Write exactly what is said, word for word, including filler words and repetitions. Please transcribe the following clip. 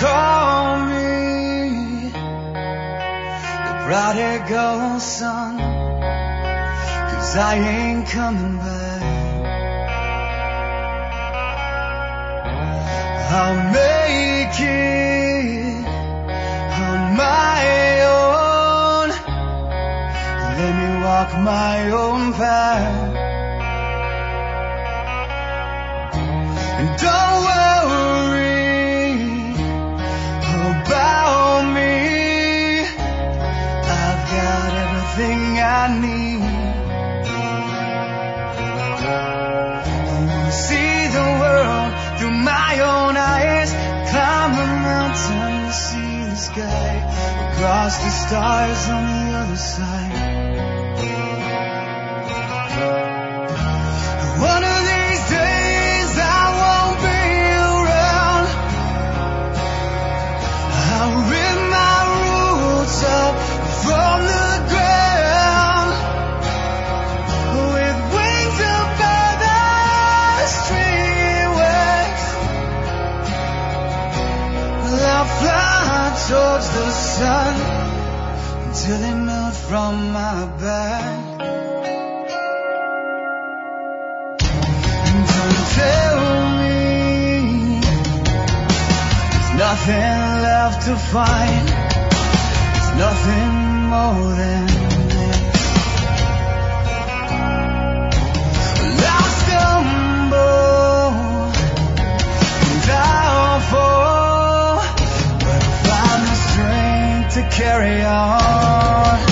call me the prodigal son, 'cause I ain't coming back. I'll make it on my own. Let me walk my own path. And don't worry about me. I've got everything I need. I wanna see the world through my own eyes. Climb a mountain to see the sky. Across the stars on the other side. One of these days I won't be around. I'll rip my roots up from the ground. With wings above the street waves, I'll fly towards the sun until they melt from my back. And don't tell me there's nothing left to find. There's nothing more than this. Well, I'll stumble and I'll fall, but I'll find the strength to carry on.